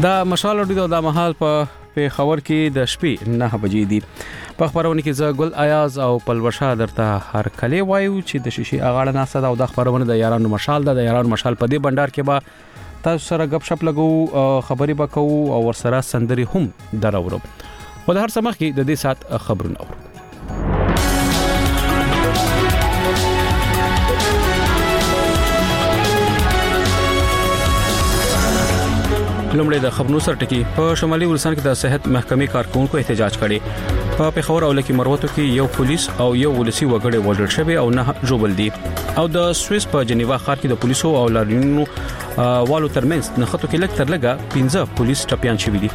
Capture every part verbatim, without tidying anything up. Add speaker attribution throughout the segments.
Speaker 1: دا مشال اورېدو د مهال په پیښور کې د شپې نه بجې دي. په خبرونه کې زه ګل ایاز او پلوشا درته هر کله وایو چې د شیشې اغاړه ناسه دا او د خبرونه د یارانو مشال د یارانو مشال په دې بندر کې به تاسو سره غپ شپ لګو خبري وکاو او ورسره سندري هم دراورو. په هر سمخ کې د دې سات خبرونه اورو. لومړی د خبرونو سرټکی په شمالي ولسان کې د صحت محکمې کارکونکو احتجاج کړي. په پیښور او لکی مروتو کې یو پولیس او یو ولسی وګړي وژل شوی او نه جوړل دي. او د سويس په جنیوا ښار کې د پولیسو او لاریونو والو ترمنځ نه خطو کې لک تر لګه پنځه پولیس ټپيان شوی دي.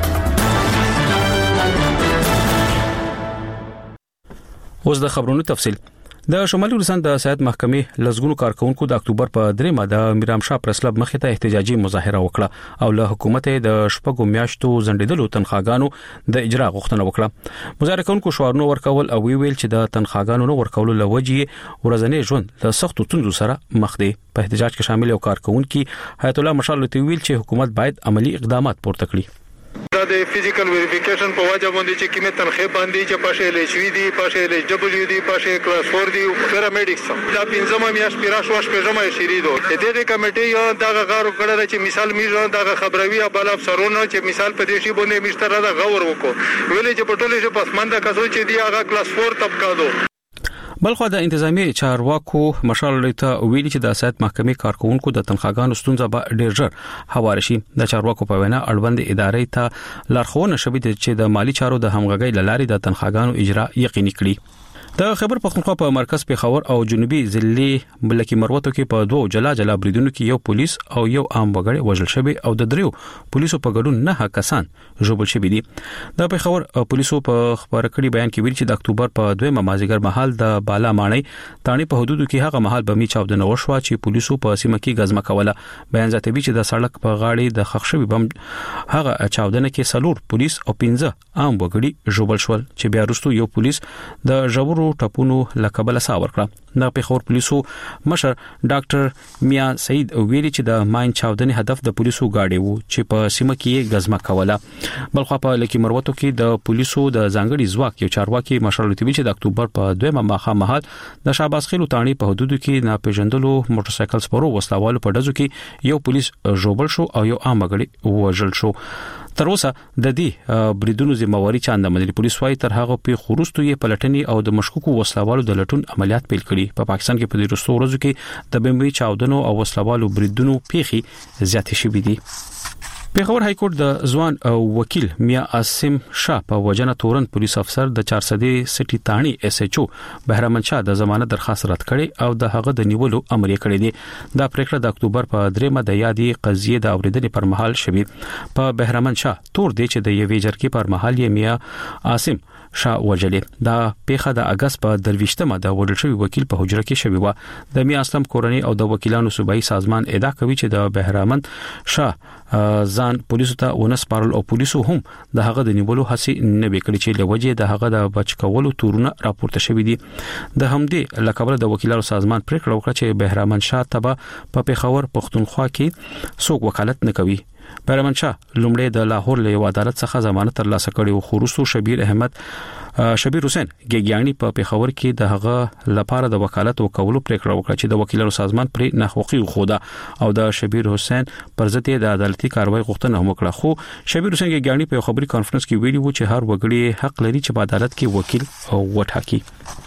Speaker 1: اوس د خبرونو تفصیل. د شمالي ولسان د صحت محکمې لزګونو کارکونکو د اکتوبر په دریمه د میرام شاه پریس کلب مخې ته احتجاجي مظاهره وکړه او له حکومت د شپږو میاشتو زندیدلو تنخواګانو د اجرا غوښتنه وکړه. مظاهره کوونکو شعارونه ورکول او ویل چې د تنخواګانو نو ورکول لوجي ورځنی ژوند له سختو تندو سره مخ دي. په احتجاج کې شامل یو کارکونکو حیات الله مشال ته ویل چې حکومت باید عملی اقدامات پورته کړي.
Speaker 2: دا د فزیکل ویریفیکیشن په وجه باندې چې کیمه تنخې باندې چې پاشه ال ایچ وی دی پاشه ال ایچ دبليو دی پاشه کلاس فور دی پیرامیډکس دا پنځمه میاش پیراش واش پېژمه شری دو دغه کمیټې یو دغه غارو کړه چې مثال میژه دغه خبروي ابل افسرونه چې مثال په دې شی باندې مشتره دا غور وکړو ویلې چې پټولې چې پسمنده کسو چې دی هغه کلاس فور طبقه دو.
Speaker 1: بلخو د انتظامی چارواکو مشال ته ویلي چې د صحت محکمې کارکونکو د تنخواګانو ستونزه به ډیر ژر هوار شي. د چارواکو په وینا اړوند ادارې ته لارښوونه شوې ده چې د مالی چارو د همغږۍ لارې د تنخواګانو اجرا یقیني کړي. د خبر پختونخوا په مرکز پیښور او جنوبي ضلع ملکی مروتو کې په دوه جلا جلا بریدونو کې یو پولیس او یو عام وګړی وژل شوی او د دریو پولیسو په ګډون نه کسان ژوبل شوی دي. د پیښور پولیسو په خبر کړي بیان کې ویل چې د اکتوبر په دویمه مازیګر مهال د بالا ماڼۍ تانی په حدودو کې هغه مهال بمی چاودنه وشوه چې پولیسو په سیمه کې غزمه کوله. بیان زیاتوي چې د سړک په غاړې د خښ شوی بم هغه چاودنه کې سلور پولیس او پنځه عام وګړي ژوبل شول چې بیا وروسته یو پولیس د ژورو ټپونو لکبل سا ورکړه. د پیښور پولیسو مشر ډاکټر میا سعید ویلي چې د ماین چاودنې هدف د پولیسو گاډي وو چې په سیمه کې غزمه کوله. بلخو په لکی مروتو کې د پولیسو د ځانګړي ځواک یو چارواکي مشر لتوی چې د اکتوبر په دویمه ماخه مهال د شاباس خیلو تانی په حدودو کې ناپېژندلو موټر سایکل سپرو وسلوالو په ډزو کې یو پولیس ژوبل شو او یو عام وګړی وژل شو. تر اوسه د دې بریدونو ذمہواری چاند منلي. پولیس وايي تر هغه په خروستو یې پلټنې او د مشکوکو وسلوالو د لټون عملیات پیل کړي. په پاکستان کې په دې وروستو ورځو کې د بمبي چاودنو او وسلوالو بریدونو پیخي زیاتې شوې دي. پیښور های کورټ د ځوان او وکیل میا عاصم شاه په وجنه تورن پولیس افسر د چار سدې سټي تانی اس ایچ او بهرمن شاه د ضمانت درخواست رد کړي او د هغه د نیولو امر یې کړی دی. دا پریکړه د اکتوبر په دریمه د یادې قضیې د اوریدنې پر مهال شوی. په بهرمن شاه تور دی چې د یوې جرګې پر مهال یې میا عاصم شاه وجلې. دا پیښه د اگست په درويشتمه د وډل شوی وکیل په حجره کې شوی و. د میا اسلام کورنۍ او د وکیلانو صوبایي سازمان ادعا کوي چې د بهرمن شاه ځان پولیسو ته ونسپارل او پولیسو هم د هغه د نیولو هڅې نه وکړي چې لوجه د هغه د بچ کولو تورونه راپورته شوی دي. د همدې لکبره د وکیلانو سازمان پریکړه وکړه چې بهرمن شاه ته په پیښور پختونخوا کې څوک وکالت نه کوي. بهرمن شاه لومړی د لاهور له عدالت څخه ضمانت ترلاسه کړي او خروستو شبیر احمد شبیر حسین ګیګیانی په پیښور کې د هغه لپاره د وکالت وکولو پریکړه وکړه چې د وکیلانو سازمان پر نه حقوقي خوده او د شبیر حسین پر ضد د عدالتي کاروای غوښتنه هم وکړه. خو شبیر حسین ګیګیانی په خبري کانفرنس کې ویلي و چې هر وګړي حق لري چې په عدالت کې وکیل وټاکي.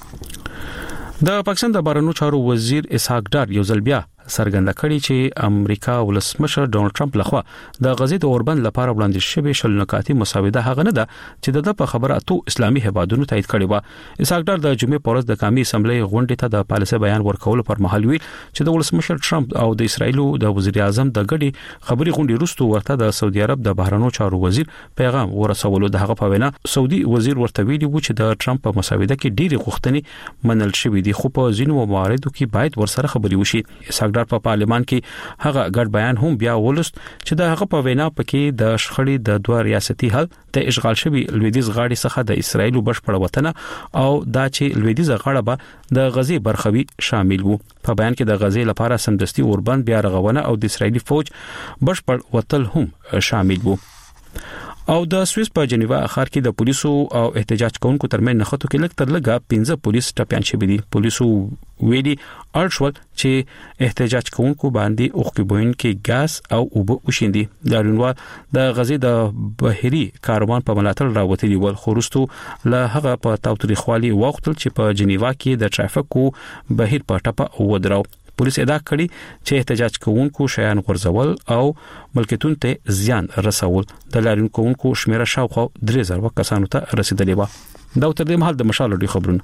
Speaker 1: د پاکستان د بهرنیو چارو وزیر اسحاق ډار یو ځل بیا سرګند کړي چې امریکا ولسمشر ډونالد ټرمپ لخوا د غزې د اوربند لپاره وړاندې شوی شل نکاتې مساوده هغه نه ده چې د په خبره اتو اسلامي هیوادونو تایید کړي و. اسحاق ډار د جمعې پورز د قومي اسمبلی غونډې ته د پالیسي بیان ورکول پر مهال ویل چې د ولسمشر ټرمپ او د اسرایل د وزیر اعظم د ګډي خبري غونډې وروسته ورته د سعودي عرب د بهرنیو چارو وزیر پیغام ورسولو. د هغه په وینا سعودي وزیر ورته ویلي و چې د ټرمپ په مساوده کې ډېری غوښتنې منل شوې دي خو په ځینو مواردو کې باید ورسره خبري وشي. اسحاق ډاکټر په پارلمان کې هغه ګډ بیان هم بیا ولست چې د هغه په وینا پکې د شخړې د دوه ریاستي حل ته اشغال شوی لویدیز غاړي څخه د اسرایل بشپړ وطن او دا چې لویدیز غاړه به د غزي برخوي شامل وو. په بیان کې د غزي لپاره سمدستي اوربند بیا رغونه او د اسرایلی فوج بشپړ وتل هم شامل وو. او د سويس په جنیوا اخر کې د پولیسو او احتجاج کوونکو ترمن نخښتو کې لږ تر لږه پنځه پولیس ټپيان شوي دي. پولیسو ویلي ارشول چې احتجاج کوونکو باندې اوخکبوین کې غاز او اوبه وشیندي. د رنوا د غزي د بهري کاروان په ملاتړ راوتلي ول خورستو له هغه په تاوتریخوالي وخت چې په جنیوا کې د ټرافیکو بهیر په ټپه ودراو. پولیس ادعا کړي چې احتجاج کوونکو شیان غورځول او ملکیتونو ته زیان رسول. د لارین کوونکو شمیره شاوخوا درې زره کسانو ته رسیدلې و. دا تر دې مهال د مشال ډي خبرونه.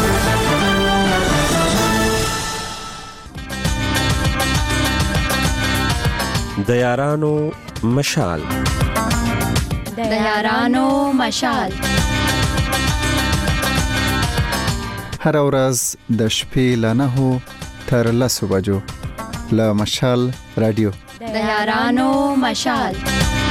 Speaker 3: د یارانو مشال
Speaker 4: د یارانو مشال
Speaker 5: هر ورځ د شپې لنهو تر لسو بجو له مشال رادیو
Speaker 4: د یارانو مشال.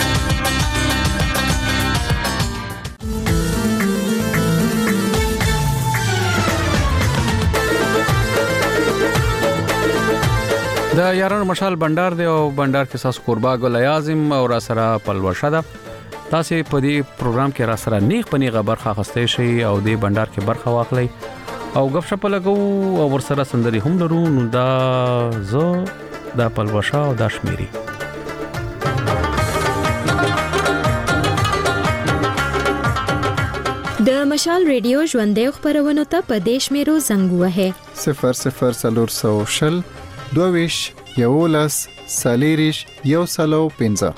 Speaker 1: د یارانو مشال بندر دی او بندر کې ساس قربا ګل اعظم او را سره پلوشه ده. تاسو په دې پروګرام کې را سره نیغ پنیغه برخه اخستئ شي او دې بندر کې برخه واخلئ او غب شپ لګو او ورسره سندري هم لرو. نو دا زه د پلوشه او د شمیري
Speaker 6: د مشال ریډیو ژوندې خبرونه ته په دیش میرو زنګ وه
Speaker 5: صفر صفر سلور سو شل دویش یولس سالیریش یو سلو پنځه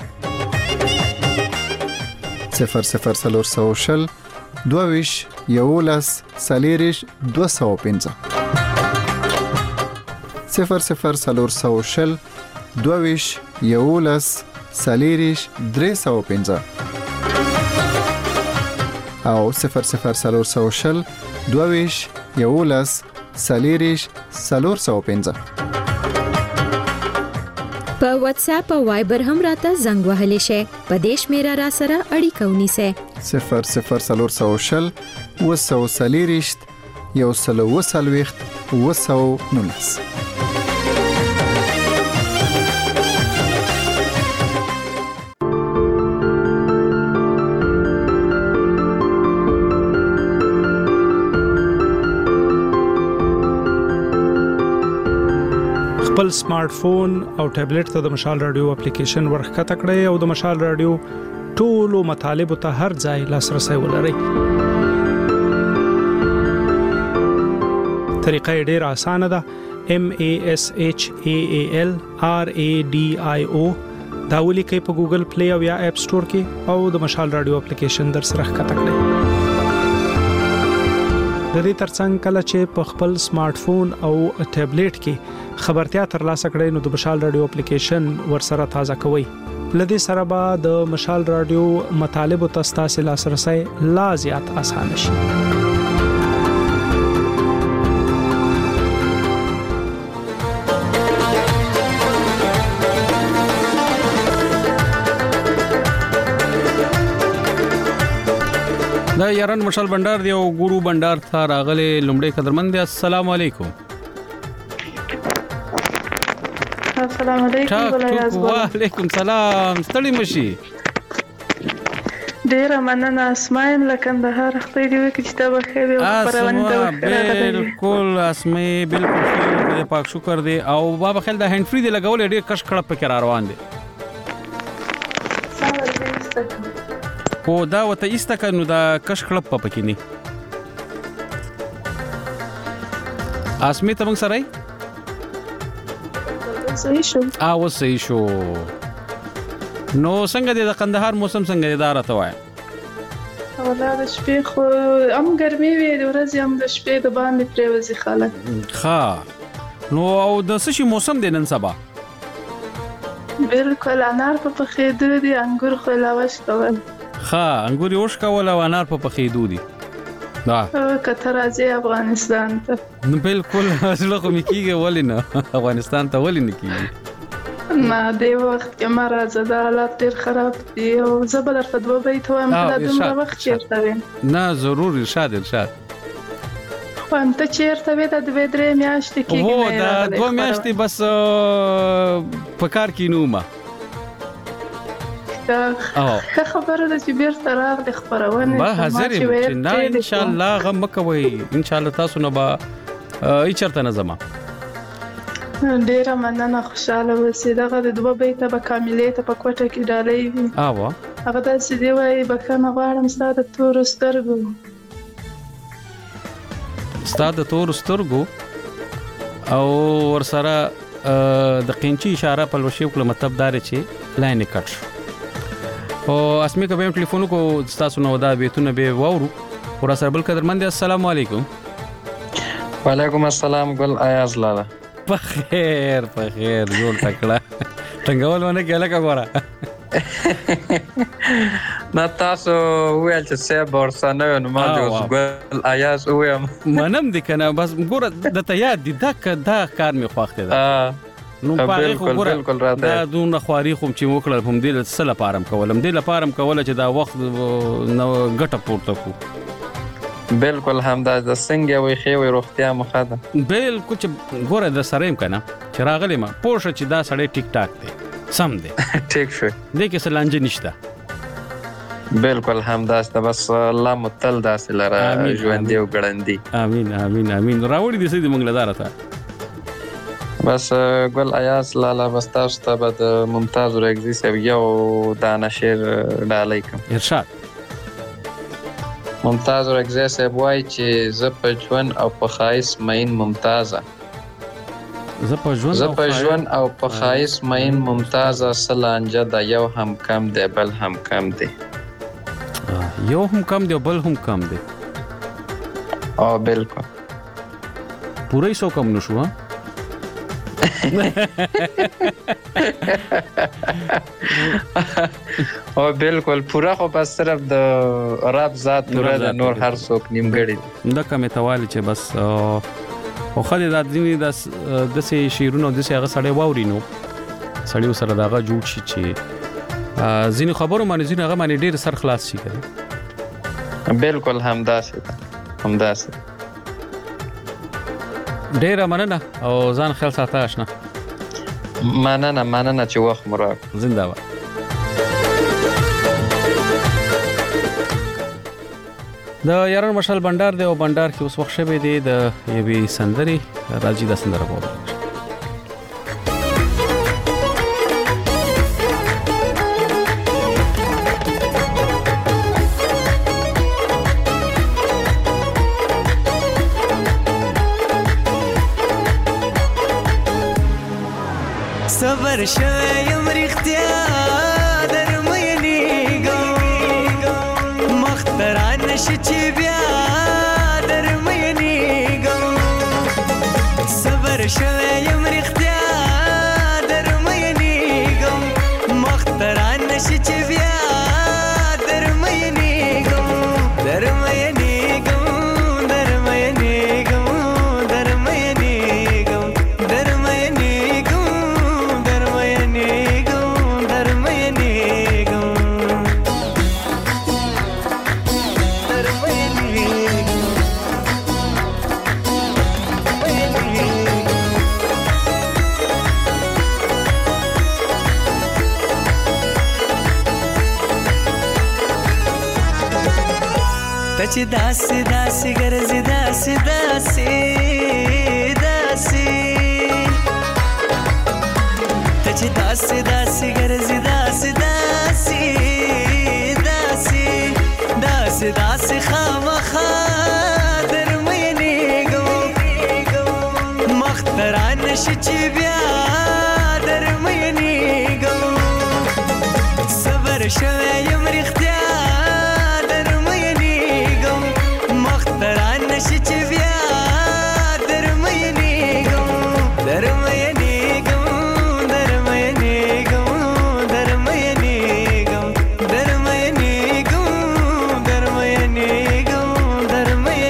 Speaker 5: صفر صفر سلور سو شل دویش یولس سالیریش دو سو پنځه صفر صفر سلور سو شل دویش یولس سالیریش درې سو پنځه او صفر صفر سلور سو شل دویش یولس سالیریش سلور سو پنځه.
Speaker 6: په واتس اپ او وایبر هم راته زنګ وهلی شي. په دیش میرا را سره اړیکه ونیسه
Speaker 5: صفر صفر سلور سو شل وسو سالیریشت یو سلو وسلويخت وسو نولس.
Speaker 7: خپل سمارټ فون او ټابلیټ ته د مشال رادیو اپلیکیشن ورخکته کړئ او د مشال رادیو ټولو مطالب ته هر ځای لاسرسي ولرئ. طریقه ډېره اسانه ده. M A S H A A L R A D I O دا ولیکئ په ګوګل پلی او یا اپ سٹور کې او د مشال رادیو اپلیکیشن در سره ښکته کړئ. د دې ترڅنګ کله چې په خپل سمارټ فون او ټابلیټ کې خبرتیا ترلاسه کړئ نو د مشال رادیو اپلیکیشن ورسره تازه کوئ. لدې سره به د مشال رادیو مطالب او تاسو لاسرسي لا زیات آسان شي.
Speaker 1: دا یاران مشال بندر دی او ګورو بندر ته راغلي لومړی قدرمن دی. السلام علیکم.
Speaker 8: السلام علیکم.
Speaker 1: وعلیکم السلام. ستړي مشي.
Speaker 8: ډیر مننه. اسماء لکندهار خپل دی چې تاسو خیر او پرونه ته
Speaker 1: بالکل اسماء بالکل پاک شکر دی او بابا خل د هند فری دی لګول ډیر کش کړه په کار روان دي. او دا وته ایستکنو دا کش کړه په پکې نه. اسماء ته موږ سره
Speaker 8: صحیح شو.
Speaker 1: او صحیح شو. نو څنګه د قندهار موسم څنګه دی راته وای؟
Speaker 8: اوله د شپې خو ام ګرمي وي د ورځې هم د شپې د باندې پریوزي خلک.
Speaker 1: ښه. نو او د سشي موسم دی نن سبا؟
Speaker 8: بالکل انار په پخې دي، انګور خو لا وش کول.
Speaker 1: ښه انګور یوش کول او انار په پخې دي.
Speaker 8: کته راځي افغانستان ته.
Speaker 1: نو بالکل زړه خو مې کېږي ولې نه افغانستان ته ولې نه کېږي؟
Speaker 8: نه دې وخت کې ما راځه د حالات ډېر خراب دي او زه به درته دوه بیت وایم چې دا دومره وخت چېرته وې؟
Speaker 1: نه ضرور ارشاد ارشاد.
Speaker 8: وایم ته چېرته وې؟ دا دوې درې میاشتې کېږي
Speaker 1: هو دا دوه میاشتې بس په کار کې نه وم.
Speaker 8: ښه خبره ده چې بیرته راغلې خپرونې
Speaker 1: به حاضر یم چې نه انشاءالله غم مه کوئ انشاءالله تاسو نه به هېڅ چېرته نه ځمه.
Speaker 8: ډېره مننه خوشحاله اوسې. دغه د دوه بیته به کاملې ته په کوټه کې ډالۍ وي.
Speaker 1: اوه
Speaker 8: هغه داسې دی وایي بښنه غواړم ستا د تورو سترګو
Speaker 1: ستا د تورو سترګو او ورسره د قینچي اشاره پلوشي وکړه مطلب دا دی چې لاین یې کټ شو. او اسمې که به یم ټلیفون وکړو ستاسو نه دا بیتونه به واورو. خو راسره بل قدرمند دی السلام علیکم.
Speaker 9: وعلیکم السلام ګل ایاز لاله.
Speaker 1: په خیر په خیر جوړ تکړه څنګه ونه کې لکه ګوره
Speaker 9: نه تاسو ویل چې سیب ورسانه نو ما جوز ګل ایاز ویم
Speaker 1: منم دي کنه بس ګوره د ته یاد دي دا دا کار می خوښته ده. نو پاره خو ګوره دا دونه خواري خو چې وکړل هم دې سره پارم کولم دې لپاره کوله چې دا وخت نو ګټه پورته کو.
Speaker 9: بالکل همدا د څنګه وي خې وي روغتیا مخه ده.
Speaker 1: بالکل چې ګوره د سره امکانه چې راغلی ما پوښه چې دا سړی ټیک ټاک دی سم دی
Speaker 9: ټیک شو
Speaker 1: دې کې سلانجه نشته.
Speaker 9: بالکل همدا است بس الله متل داسې لره ژوندې او ګړندې.
Speaker 1: امين امين امين راوړي دې سې موږ لدار ته
Speaker 9: بس ګل ایاز لاله بس تاسو ته به د ممتاز ورګزي سو یو دانه شعر ډالۍ کوم.
Speaker 1: ارشاد.
Speaker 9: ممتاز ورګزي صاحب وایي چې زه په ژوند او په ښایست مین ممتازه
Speaker 1: زه په ژوند
Speaker 9: زه په ژوند او په ښایست مین ممتازه سلانجه د یو هم کم دی بل هم کم دی.
Speaker 1: یو هم کم دی بل هم کم دی.
Speaker 9: او بالکل
Speaker 1: پوره سو کم نشو ها
Speaker 9: او بالکل پورا خو بس صرف د رب ذات پورا د نور هر څوک نیمګړی
Speaker 1: دا کومه توالي چې بس او خالي د دیني د دسه شیرونو دسه هغه سړی واورینو سړی سره داغه جوړ شي چې ځینې خبرو باندې ځینې هغه باندې ډیر سر خلاص شي کنه.
Speaker 9: بالکل همداسې همداسې
Speaker 1: ډیر مننه او ځان خیال ساته آشنا.
Speaker 9: مننه مننه چې وخت مو راکړ.
Speaker 1: زنده باد. د یاران مشال بندر دی او بندر کې اوس وخت شوی دی د یوې سندري راځي د سندره په
Speaker 10: صبر شایم رختیا درمینیګم مختران نشي چې بیا درمینیګم صبر شایم رختیا درمینیګم مختران نشي چې بیا درمینیګم درمینیګم درمینیګم درمینیګم چې داسې داسې ګرځي داسې داسې داسې ته چې داسې داسې ګرځي داسې داسې داسې داسې داسې خامخا درمینېږم مختران نشي چې بیا درمینېږم صبر شوی یم رښتیا دران نشي چې بیا درمینېږم درمینېږم درمینېږم درمینېږم درمینېږم درمینېږم درمینېږم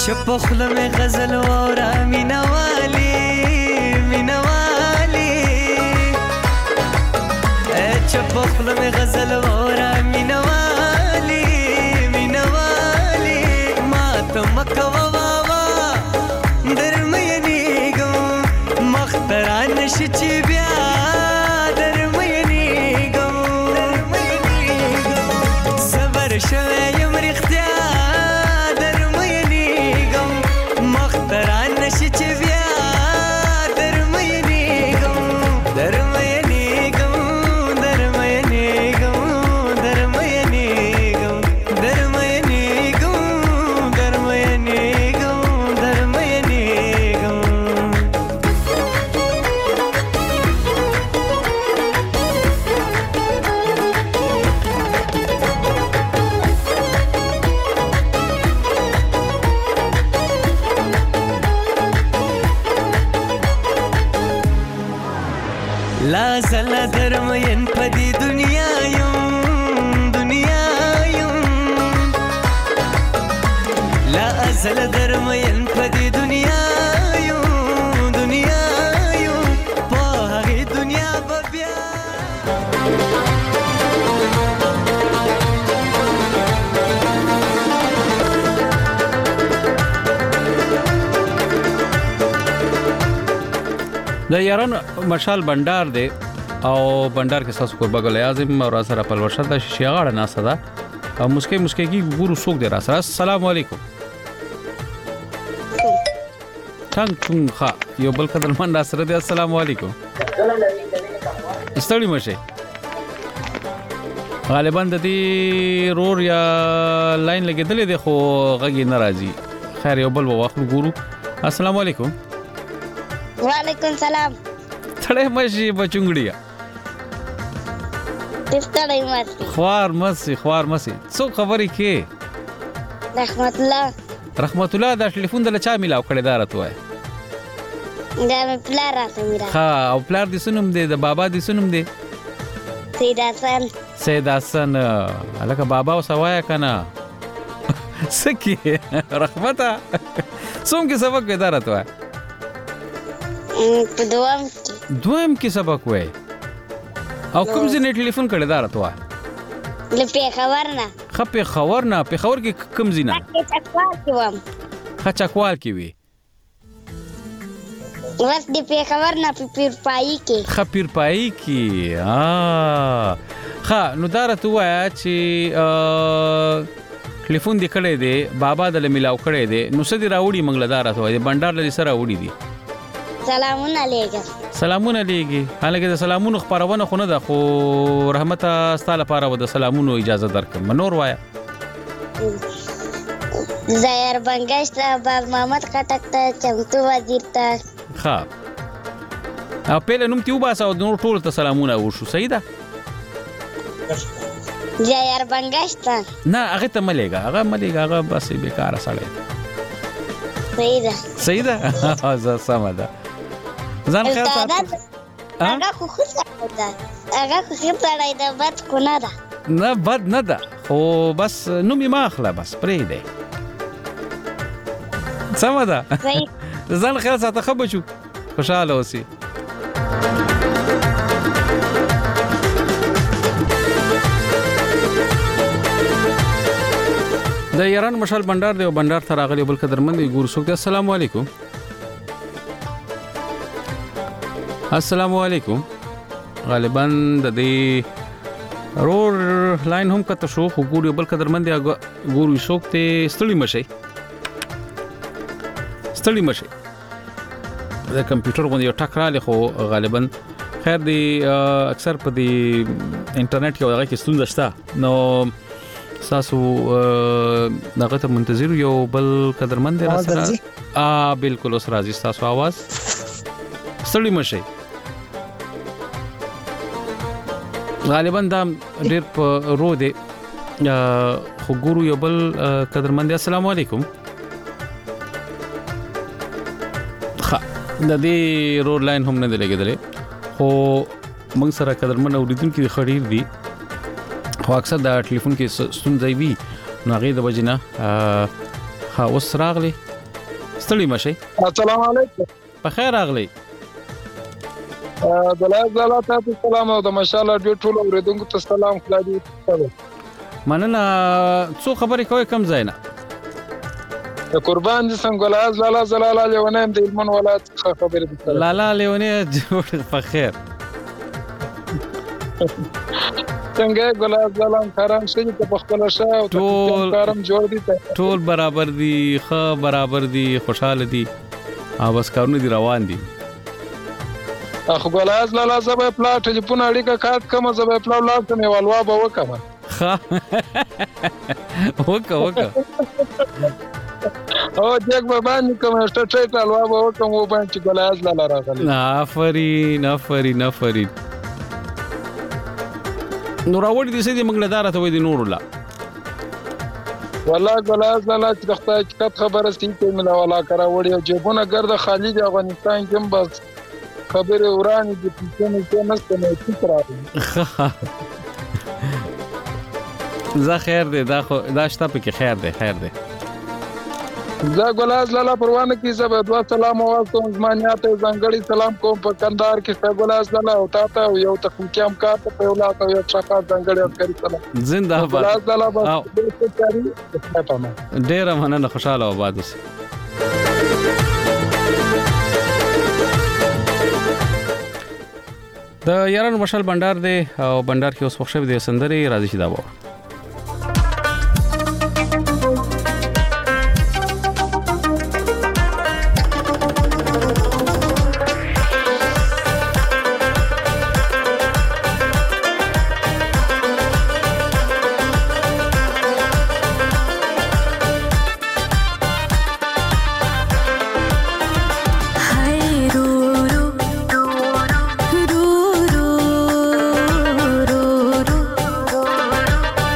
Speaker 10: چپخل میں غزل وورا مینوالی مینوالی اے چپخل میں غزل وورا مینوالی مینوالی ما تمکو واوا درمینی گو مختران شچی بیا درمینی گو صبر شوی یم رختیا لا زل درمین پدی دنیا یم دنیا یم لا ازل درمین پدی دنیا یم دنیا یم په هغه دنیا به بیا
Speaker 1: د یاران مشال بندر دی او بندر کې تاسو قربا ګل اعظم او را سره په ورشد د شیغاړه ناسه ده او مسکې مسکې کی ګورو څوک دی را سره السلام علیکم څنګه څنګه ښه یو بل قدر من را سره دی السلام علیکم استړی مشه غالبا د دې رور یا لاین لګیدلې دی خو غږی ناراضي خیر یو بل واخلو ګورو السلام علیکم
Speaker 11: وعلیکم سلام
Speaker 1: تړې مشي بچونګړیا
Speaker 11: تړې مشي
Speaker 1: خوار مسی خوار مسی څو خبرې کې
Speaker 11: رحمت الله
Speaker 1: رحمت الله دا ټلیفون د لچا میلاو کړی دارت وای
Speaker 11: دا مې پلار راته میرا
Speaker 1: ها او پلار دې سنوم دې د بابا دې سنوم دې
Speaker 11: سید حسن
Speaker 1: سید حسن الکه بابا او سوایا کنه سکی رحمتا څوم کې سبق کې دارت وای
Speaker 11: په دوام کې
Speaker 1: دوام کې سبق وای او کوم ځای ټلیفون کړی دارت وای
Speaker 11: لپاره خبر نه
Speaker 1: خپې خبر نه په خبر کې کوم ځای نه
Speaker 11: چکوال کې وم
Speaker 1: خچکوال کې وی
Speaker 11: بس دې په خبر نه په پیر پای کې
Speaker 1: خپیر پای کې ها ها نو دارت وای چې ټلیفون دې کړی دی بابا دل ملاو کړی دی نو سدي راوړي منګل دارت وای بندر لري سره راوړي دي
Speaker 11: سلامونه علیکم
Speaker 1: سلامونه علیکم حالکه د سلامونو خبرونه خو نه ده خو رحمت استاله لپاره و د سلامونو اجازه درکم منور وایا
Speaker 11: زهر بنگشت باز محمد خټک ته چمتو وزیر ته
Speaker 1: ها ا په نوم تیو باسه او نور ټول ته سلامونه وشو صحیح ده
Speaker 11: زهر بنگشت
Speaker 1: نه هغه ته ملګا هغه ملګا هغه بس بیکاره سړی
Speaker 11: صحیح ده
Speaker 1: صحیح ده زه سم ده ځان خیر ساتي
Speaker 11: هغه خو خو ده هغه خو خیر سړی ده بد کو نه ده
Speaker 1: نه بد نه ده خو بس نوم یې ماخله بس پرې ده سم ده ځان خیر ساته خو بچو خوشاله اوسې د ایران مشال بندر دی او بندر ته راغلی بل قدرمن ګور څوک دی السلام علیکم السلام علیکم غالبا د دې رور لاین هم کته شو خو ګور بل قدرمن دی ګور څوک ته ستړي مشي ستړي مشي د کمپیوټر غو یو ټکراله خو غالبا خیر دی اکثر په دې انټرنیټ کې هغه کې ستونزه شته نو تاسو دغه ته منتظر یو بل قدرمن دی را سره ا بالکل اوس راځي تاسو आवाज ستړي مشي غالبا دا ډېر په رو دی خو ګورو یو بل قدرمن دی السلام علیکم ها د دې روډ لاین هم نه لګیدلې خو موږ سره قدرمن اوریدونکو خړیر دي خو اکثر دا ټلیفون کې ستونزې وي نو هغه د وجنه ها اوس راغلي ستړي مشي.
Speaker 12: السلام علیکم.
Speaker 1: په خیر راغلی.
Speaker 12: دلایل زاله تاسو سلام او د مشال رادیو ټول اوریدونکو ته سلام خلادي.
Speaker 1: مننه. څو خبرې کوي کم ځای نه.
Speaker 12: قربان دي څنګه لاز لالا زلالا لیونه د هلمند ولایت څخه خبرې دي.
Speaker 1: لالا لیونه جوړ په خیر.
Speaker 12: څنګه ګلاب زلام کارم شې ته په خپل شاه او
Speaker 1: ټول
Speaker 12: کارم جوړ دي
Speaker 1: ټول برابر دي خو برابر دي خوشاله دي او بس کارونه دي روان دي.
Speaker 12: اخو ګلاب لالا زبې پلا ټلیفون اړیکه کاټ کوم زبې پلا لاس نه والوا به وکم.
Speaker 1: ها وکا وکا
Speaker 12: او دغه به باندې کوم شته ټای والوا به وکم و باندې ګلاب لالا راغلی.
Speaker 1: آفرین آفرین آفرین. نو راوړي دي سې موږ له دارته وې دي نور الله
Speaker 12: والله ګلاز لالا چې د خدای چت خبره ستې ملا والا کرا وړي او جيبونه ګرد خالي د افغانستان کې بس خبره وراني د پښتنو کې نسته نه فکر راځي.
Speaker 1: زه خیر دی دا خو دا شته په خیر دی خیر دی.
Speaker 12: زه ګلاز لالا پروانه کې زبر دوا سلام او تاسو زمانيات ځنګړي سلام کوم په کندهار کې څنګه ګلاز لالا او تاسو یو تخنیکي کار ته په ولایت او څخه ځنګړي کوي سلام
Speaker 1: زنده باد.
Speaker 12: ګلاز لالا بس
Speaker 1: ډیر مننه خوشاله آباد اوسئ. د یارانو مشال بندر دی او بندر کې اوس وښه دی سندري راځي شي دا و.
Speaker 13: रो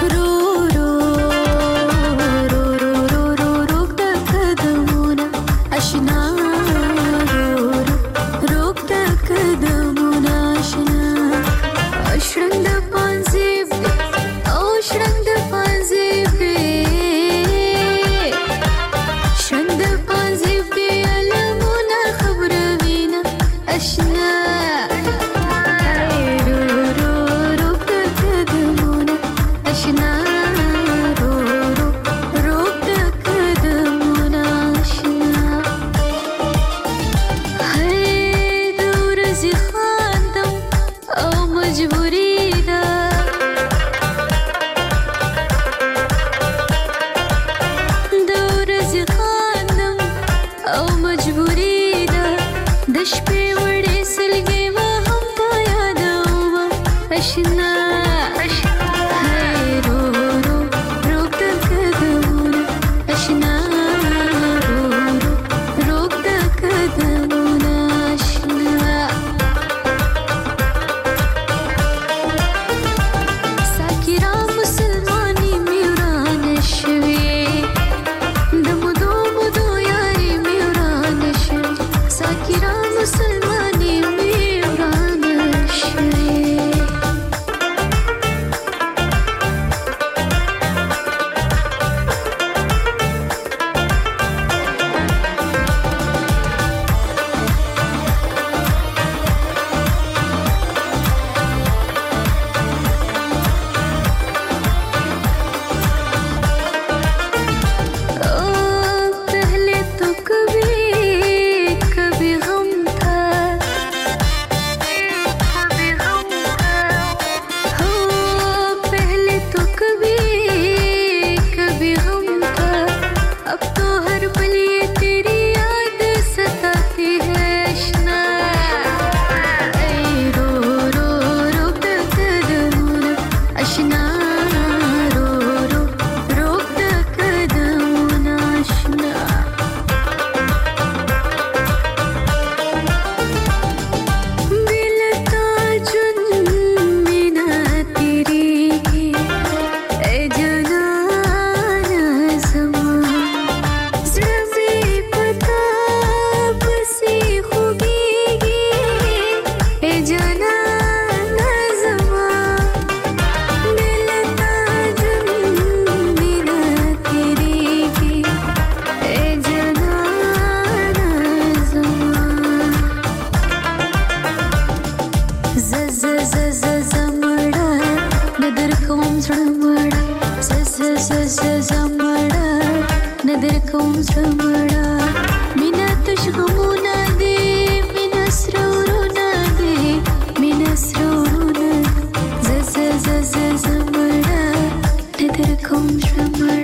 Speaker 13: کوم زمړه مینا تشغمونه دي مینا سرورونه دي مینا سرورونه ز ز ز ز زمړه ندر کوم زمړه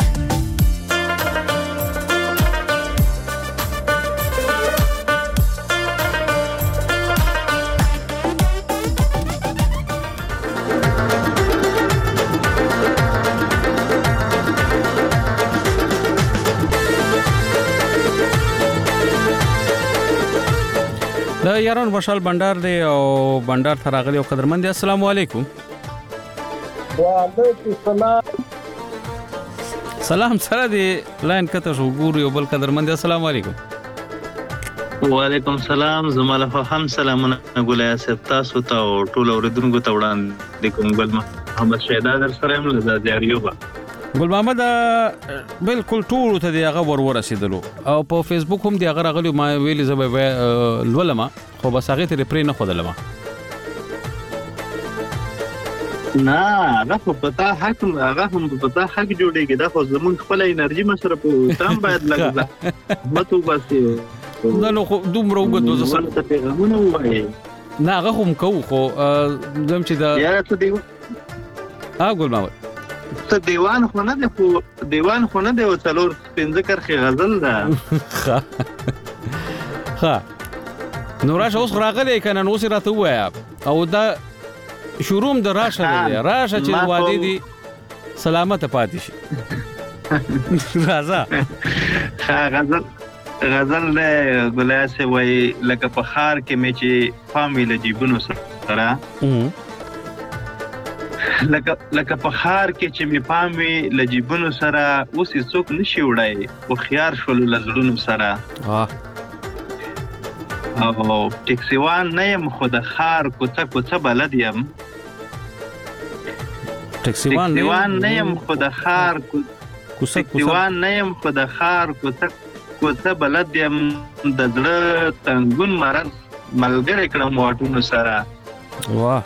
Speaker 1: د یاران مشال بندر دی او بندر تراغلی او قدرمن دی. السلام علیکم.
Speaker 12: وعلیکم السلام.
Speaker 1: سلام سره دی لاین کته شو ګوري او بل قدرمن دی. السلام علیکم.
Speaker 14: وعلیکم السلام. زماله هم سلامونه ګولیا صاحب تاسو ته او ټول اوریدونکو ته وړاندې کوم. ګل محمد شهدا در سره هم له جاریو با
Speaker 1: ګل محمد بالکل ټول ته دی هغه ور ورسېدلو او په فیسبوک هم دی هغه راغلی ما ویلې زبې لولما خو بس هغه ته پرې نه خدلم
Speaker 14: نه هغه په پتا حق هغه هم په پتا حق جوړیږي دا خو زمون خپل انرژي مصرف تام باید لګا متو باسي
Speaker 1: نه نو دومره وګدو زه
Speaker 14: ته پیغامونه وایي
Speaker 1: نه هغه هم کو خو زم چې دا
Speaker 14: یا ته دی
Speaker 1: ها ګل محمد
Speaker 14: ته دیوان خو نه دی خو دیوان خو نه دی او څلور پنځه کرخي غزل ده
Speaker 1: ها نو راشه اوس راغلی کنه نو سره ته وایا او دا شروع د راشه دی راشه چې وادي دي سلامت پاتې شي راځه
Speaker 14: ها غزل غزل له ګلاسه وای لکه په خار کې مې چې فامیل جیبونو سره لکه لکه په خار کې چې می پامي لجیبونو سره اوس څوک نشي وړای او خيار شول لزړونو سره
Speaker 1: واه
Speaker 14: او ټیکسیوان نه يم خو د خار کوڅه کوڅه بلد يم
Speaker 1: ټیکسیوان
Speaker 14: نه يم خو د خار کوڅه ټیکسیوان نه يم خو د خار کوڅه کوڅه بلد يم د زړه تنګون مرز ملګری کړم واټونو سره
Speaker 1: واه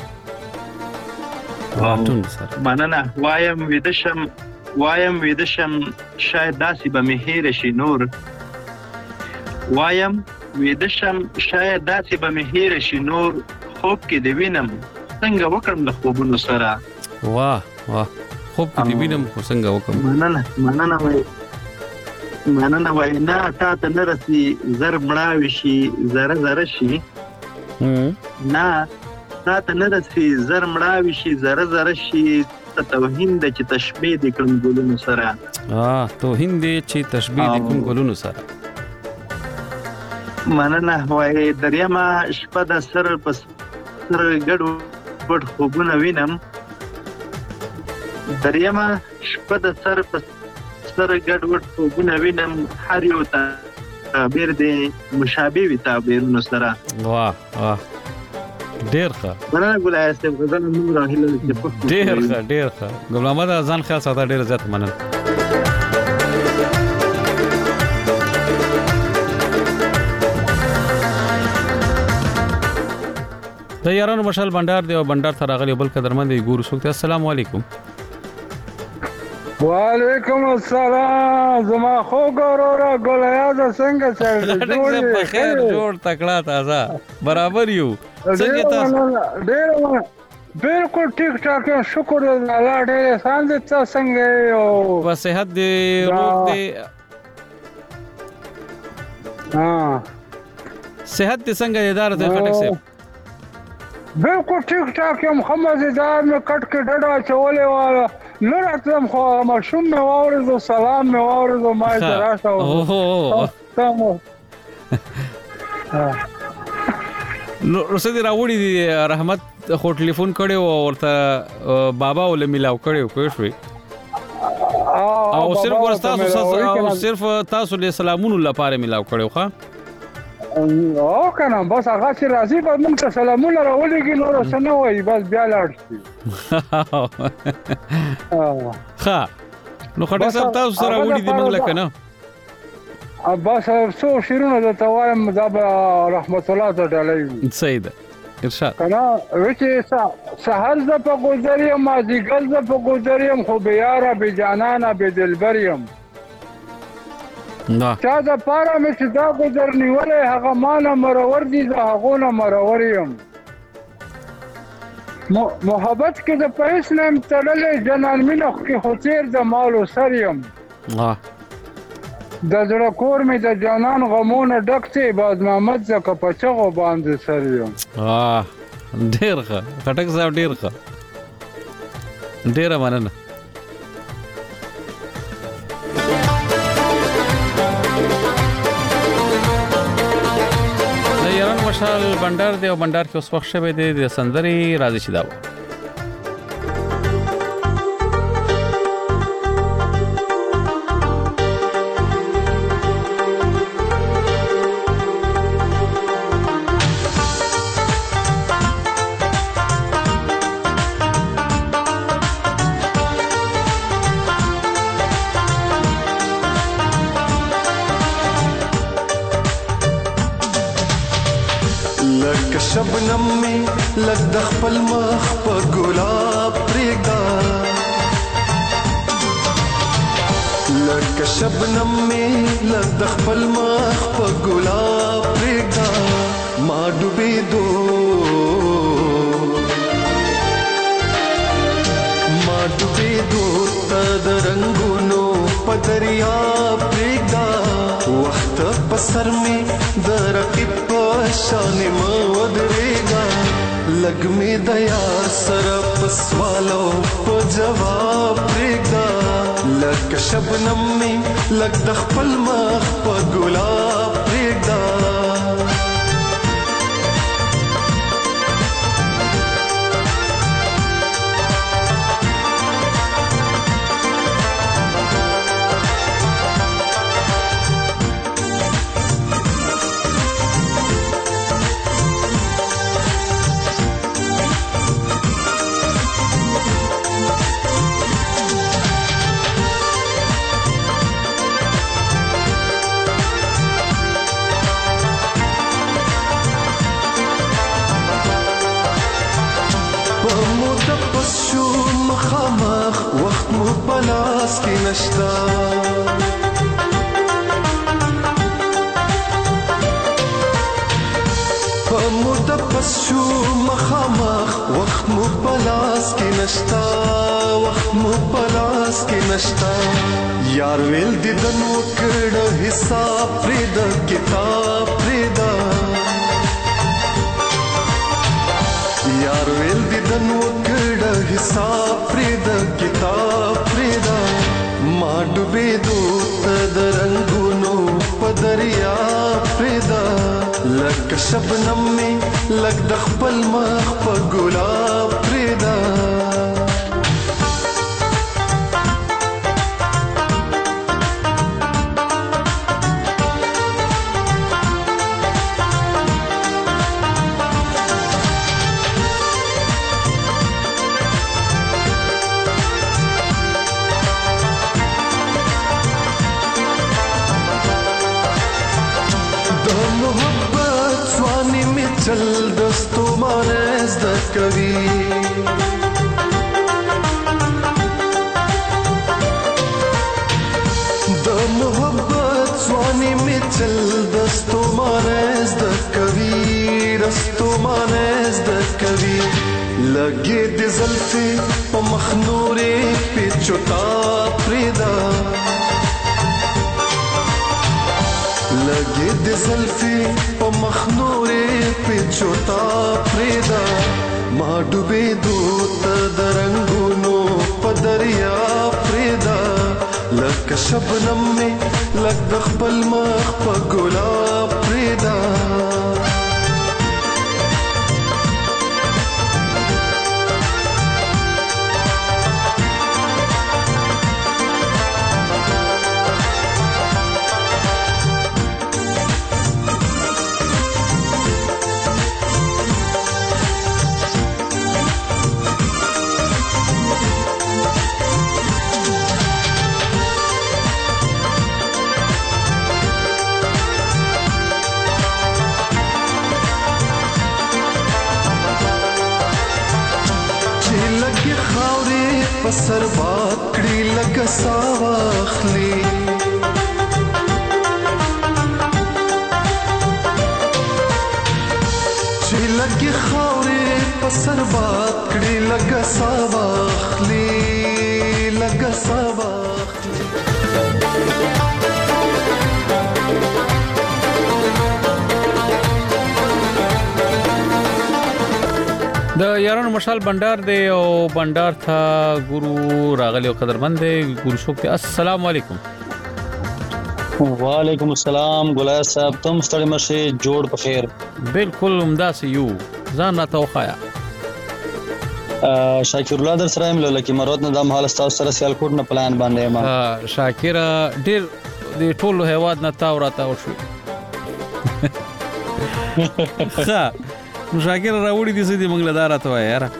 Speaker 1: واټون سره
Speaker 14: مننه وایم ویدشم وایم ویدشم شاید داسې به مې هېر شي نور وایم ویدشم شاید داسې به مې هېر شي نور خوب کې دې وینم څنګه وکړم د خوبونو سره
Speaker 1: واه واه خوب کې دې وینم خو څنګه وکړم
Speaker 14: مننه مننه وای مننه وای نه تا ته نه رسي زر مړاوي شي زره زره شي نه تا ته نه رسي زر مړاوي شي زره زره شي توهین د چې تشبیه د کوم ګلونو سره
Speaker 1: اه توهین د چې تشبیه د کوم ګلونو سره
Speaker 14: مننه وای دریمه شپه د سر په سر ګډ وډ خوبونه وینم دریمه شپه د سر په سر ګډ وډ خوبونه وینم هر یو تعبیر د مشابه وي تعبیرونو سره
Speaker 1: واه واه ډیر ښه
Speaker 14: مننه ګلای صاحب غزل نوم راهله
Speaker 1: ډیر ښه ډیر ښه ګل محمد ځان خیال ساته ډیر زیات مننه د یارانو مشال بندر دی او بندر ته راغلی بل قدرمن دی ګورو سوکته. السلام علیکم.
Speaker 12: وعلیکم السلام زما خو ګورورا ګولیا د څنګه چل
Speaker 1: جوړ په خیر جوړ تکړه تازه برابر یو څنګه تاسو
Speaker 12: ډیر بالکل ټیک ټاک شکر الله ډیر سان دې څنګه یو
Speaker 1: په صحت دې روغ دې
Speaker 12: ها
Speaker 1: صحت دې څنګه ادار دې خټک سه
Speaker 12: بالکل ټیک ټاک یم محمد زار مې کټ کې ډډا چولې واله نو راتم خو مشوم مې واورېدو سلام مې واورېدو ما یې راشه
Speaker 1: اوه
Speaker 12: تمو
Speaker 1: نو رسېد راوړي دي رحمت خو ټلیفون کړي او ورته بابا ول ملاو کړي خو شوي او صرف ورستاسو او صرف تاسو له سلامونو لپاره ملاو کړي خو
Speaker 12: او کنه بس هغه چې راځي په موږ ته سلامونه راولېږي نو رسنه وای بس بیا لاړ شي
Speaker 1: ها نو خټک صاحب تاسو سره وړي دي موږ لکه نه
Speaker 12: بس څو شیرونه د توایم د رحمت الله تعالی
Speaker 1: سید ارشاد
Speaker 12: کنه وچې سحر ز په ګذریم ما ذیګل ز په ګذریم خو بیاره به جانانه به دلبریم چا د پاره مې چې دا ګذر نیولې هغه مانه مرور دي زه هغو نه مرور یم محبت کې د پیس نه یم تړلی جنان مینه کې خو تېر د مالو سر یم د زړه کور مې د جانان غمونه ډک دی باز محمد ځکه په چغو باندې سر یم
Speaker 1: ډېر ښه خټک صاحب ډېر ښه ډېره مننه مشال بندر دی او بندر کې اوس وخت شوه دی د سندري راځي چې دا
Speaker 15: شبنم می لګ د خپل مخ په ګلاب پرېږده لګ شبنم می لګ د خپل مخ په ګلاب پرېږده ما ډوبېدو ما ډوبېدو ته د رنګونو په دریاب پرېږده وخت په سر می د رقیب په شان ما ودرېږه لږ مې د یار سره په سوالو په جواب پرېږده لکه شبنم مې لږ د خپل مخ په ګلاب پرېږده مخامخ وخت مو پلاس کې نشتا په موده پس شو مخامخ وخت مو پلاس کې نشتا وخت مو پلاس کې نشتا یار ویل دي د نو کړه حساب پرې د کتاب پرې دا یار ویل دي د نو حساب پرېد کتاب پرېدا ما ډوبېدو ته د رنګونو په دریا پرېدا لکه شبنم مې لږ د خپل مخ په ګلاب پرېدا چل دستو مانز د کوي د محبت ځواني می چل دستو مانز د کوي دستو مانز د کوي لګي د زلفي په مخنورې په چوتا پرېدا لګي د زلفي په مخنورې په چوتا پرېدا ما ډوبېدو ته د رنګونو په دریا پرېدا لکه شبنم مې لږ د خپل مخ په ګلاب پرېدا سر باد کړي لکه سا واخلي لګي خاورې په سر باد کړي لګا ساواخلي لګا ساواخلي
Speaker 1: د یارانو مشال بندر دی او بندر تھا ګورو راغلی او قدرمن دی ګورو شوک السلام علیکم.
Speaker 16: وعلیکم السلام ګلای صاحب تم ستړي مشه جوړ په خیر.
Speaker 1: بالکل عمدا سی یو ځان نه توخایا
Speaker 16: شاکر الله در سره مل لکه مراد نه د مهال تاسو سره سیال کوټ نه پلان باندې ما
Speaker 1: شاکر ډیر د ټولو هواد نه تاو راته او شو ښه مشاکل راوړي دي سدي منګل دار راته وای یار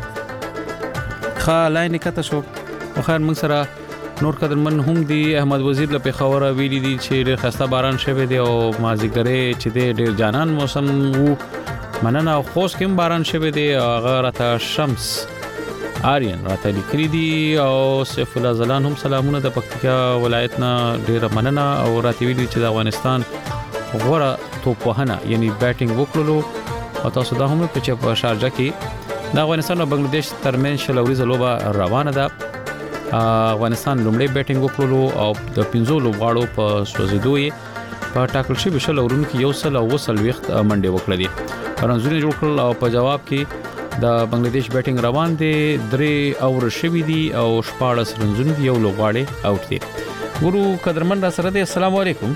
Speaker 1: ښه لاین کته شو خو موږ سره نور قدرمن هم دي احمد وزیر له پیښور ویلي دي چې ډېر خسته باران شوه دی او مازیګره چې ډېر جانان موسم وو مننه او خوش کوم باران شوه دی هغه راته شمس آریان راته لیکلي دي او سیف الله زلان هم سلامونه د پکتیکا ولایت نه ډېر مننه او راته ویلي چې د افغانستان غوړه توپوهنه یعنی بیټینګ وکړلو او تاسو دا هم په چې په شارجه کې د افغانستان او بنگلاديش ترمن شلوري زلوبه روانه ده. افغانستان لومړی بیټینګ وکړلو او د پنځو لوبغاړو په سوځیدو یې په ټاکل شوی شل اورونو کې یو سل او وسل وخت منډه وکړه. رنزونه جوړ کړل او په جواب کې د بنگلاديش بیټینګ روان دي درې اور شوی دي او شپاړس رنزونه یو لوبغاړي اوټ دي. ګورو قدرمن را سره دي السلام علیکم.